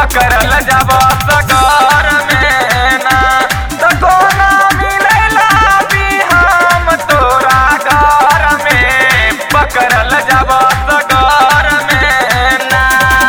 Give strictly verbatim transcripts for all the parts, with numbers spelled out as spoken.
पकड़ल जब सगर में ना तो कोना मिलेला भी हम तोरा घर में पकड़ल जब सगर में ना।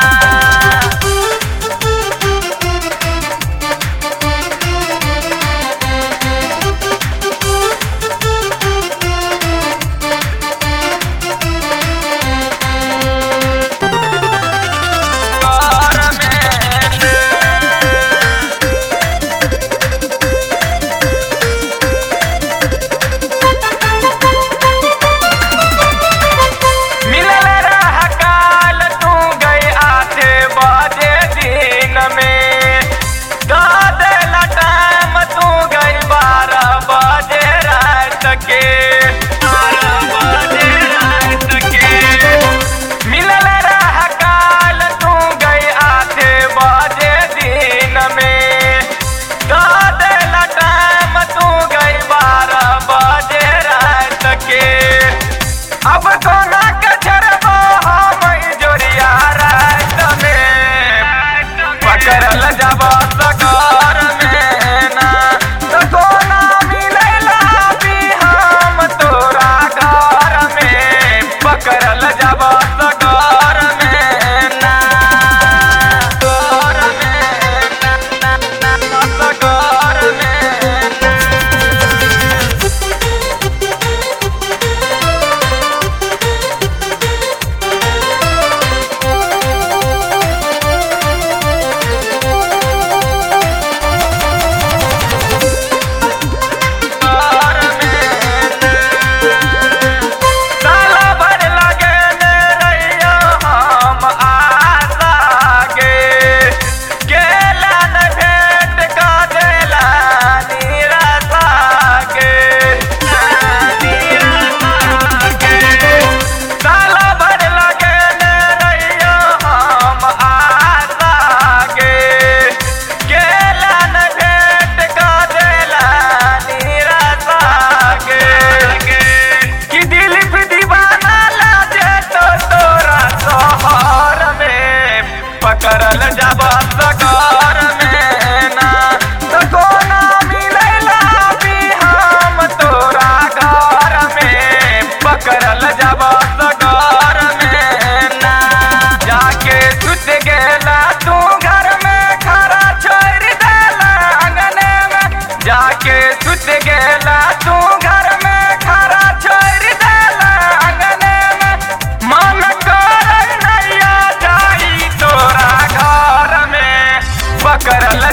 अब कोना के छरबो हम जोरिया रात में पकड़ल जब सगर में ना तो कोना मिलेला भी हम तोरा घर में पकड़ल जब सगर में ना। सगर में ना ना ना सगर में ना। पकड़ल जब सगर में ना तो कोना मिलेला भी हम तोरा घर में पकड़ल जब सगर में ना। जाके सुत गेला तू घर में खड़ा छोड़ देला अंगने में जाके सुत गेला तू घर में खड़ा छोड़ देला अंगने में मन कर नैया जाई तोरा घर में पकड़ल